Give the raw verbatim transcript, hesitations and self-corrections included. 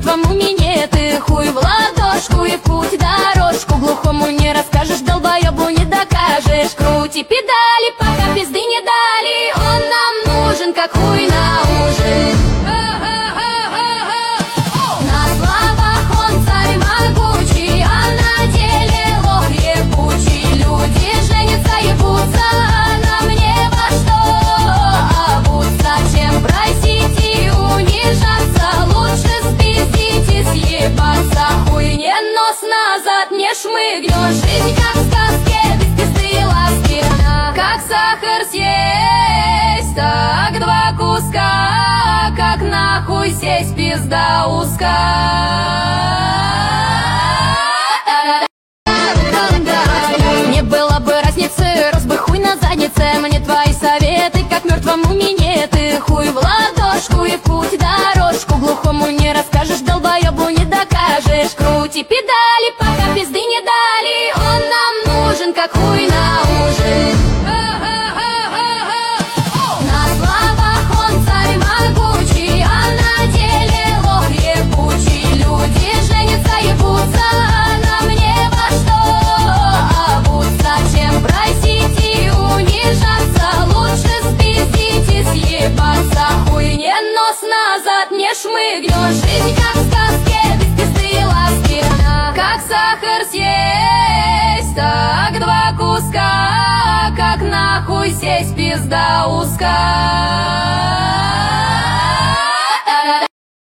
мертвому минет. И хуй в ладошку, и в путь дорожку. Глухому не расскажешь, долбоебу не докажешь. Крути педали, пока пизды не дали. Он нам нужен, как хуй на ужин. На словах он царь могучий, а на деле лох ебучий. Люди женятся, ебутся, а нам не во что обуться. Чем просить и унижаться, лучше спиздить и съебаться. Хуй не нос назад не шмыгнешь. Жизнь как в сказке, без пизды и ласки. Как сахар съесть, так два куска. Как нахуй сесть, пизда узка. Не было бы разницы, рос бы хуй на заднице. Мне твои советы, как мертвому минет. И хуй в ладошку, и в путь дорожку. Глухому не расскажешь, долбоебу не докажешь. Крути педали, пока пизды не дали. Он нам нужен, как хуй на ужин. На словах он царь могучий, а на деле лох ебучий. Люди женятся, ебутся, а нам не во что обуться. Чем просить и унижаться, лучше спиздить и съебаться. Хуй не нос назад не шмыгнешь. Жизнь как в сказке, без пизды и ласки. Как сахар съесть, так два куска. Как нахуй сесть, пизда узка.